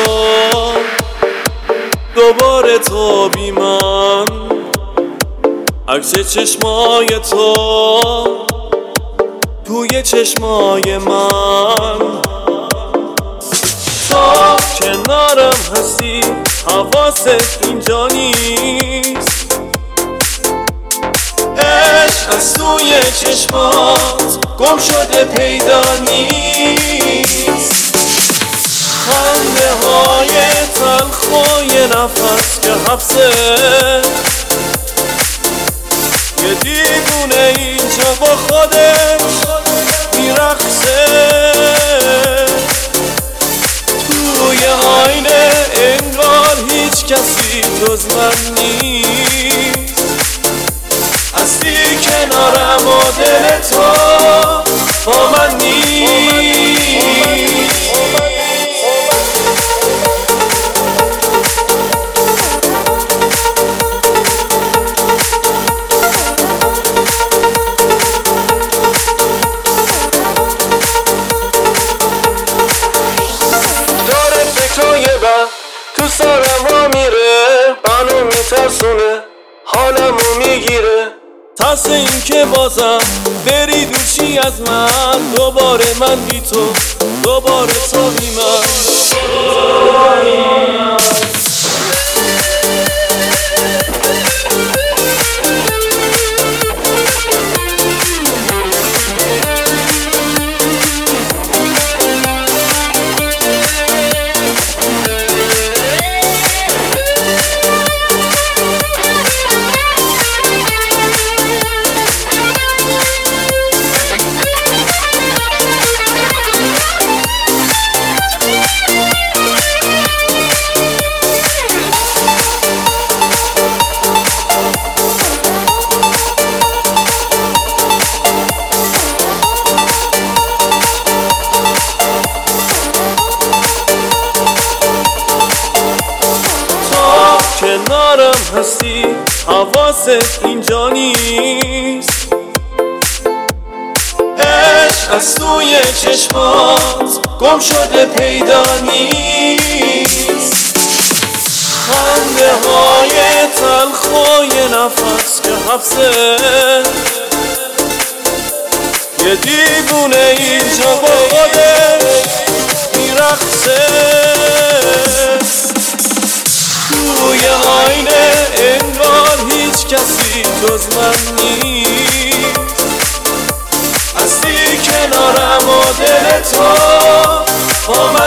دوباره تو بی من، عکس چشمای تو توی چشمای من. تا کنارم هستی حواست اینجا نیست، عشق از توی چشمات گم شده پیدا نیست. خنده های تلخ و یه نفس که حبسه، یه دیوونه اینجا با خودش میرقصه. توی آینه انگار هیچ کسی جز من نیست، هستی کنارم و دل تو با من نیست. تو سرم را میره، منو میترسونه، حالمو میگیره. ترس این که بازم بری دوشی از من، دوباره من بی تو، دوباره تو بی من. کنارم هستی حواست اینجا نیست، عشق از توی چشمات گم شده پیدا نیست. خنده های تلخ و یه نفس که حبسه، یه دیوونه اینجا با خودش میرقصه. توی آینه انگار هیچ کسی جز من نیست، هستی کنارم و دل تو با من